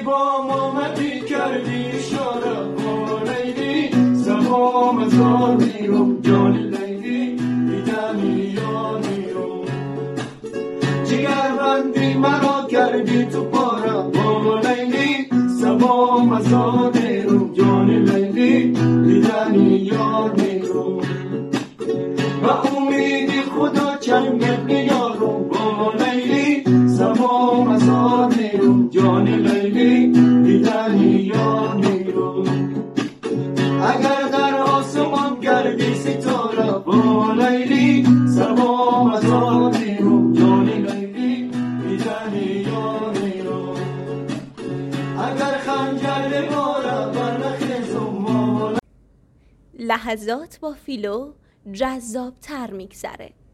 با آمدی کردی اشاره با لیلی سبا مزار میرم جان لیلی دیدنی یار میرم جگر بندی مرا کردی تو پارا با لیلی سبا مزار میرم جان لیلی دیدنی یار میرم و امیدی خدا چنگت نیارم با لیلی سبا مزار میرم جان لیلی دیدنی یار میرم اگر در آسمان گردی ستاره با لیلی سبا مزار میرم جان لیلی دیدنی یار میرم اگر خنجر باره برنخیزم با لحظات با فیلو جذاب تر میگذره.